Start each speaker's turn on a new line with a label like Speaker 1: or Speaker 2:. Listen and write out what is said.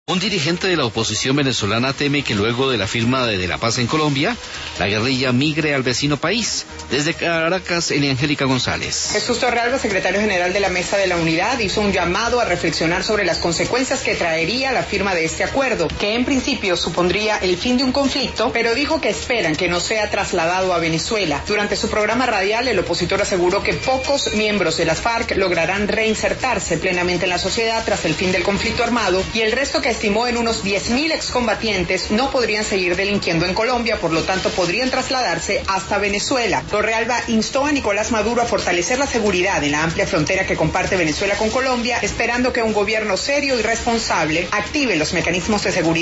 Speaker 1: Un dirigente de la oposición venezolana teme que luego de la firma de la paz en Colombia, la guerrilla migre al vecino país. Desde Caracas, Eliangélica González.
Speaker 2: Jesús Torralba, secretario general de la Mesa de la Unidad, hizo un llamado a reflexionar sobre las consecuencias que traería la firma de este acuerdo, que en principio supondría el fin de un conflicto, pero dijo que esperan que no sea trasladado a Venezuela. Durante su programa radial, el opositor aseguró que pocos miembros de las FARC lograrán reinsertarse plenamente en la sociedad tras el fin del conflicto armado, y el resto, que estimó en unos 10.000 excombatientes, no podrían seguir delinquiendo en Colombia, por lo tanto podrían trasladarse hasta Venezuela. Torrealba instó a Nicolás Maduro a fortalecer la seguridad en la amplia frontera que comparte Venezuela con Colombia, esperando que un gobierno serio y responsable active los mecanismos de seguridad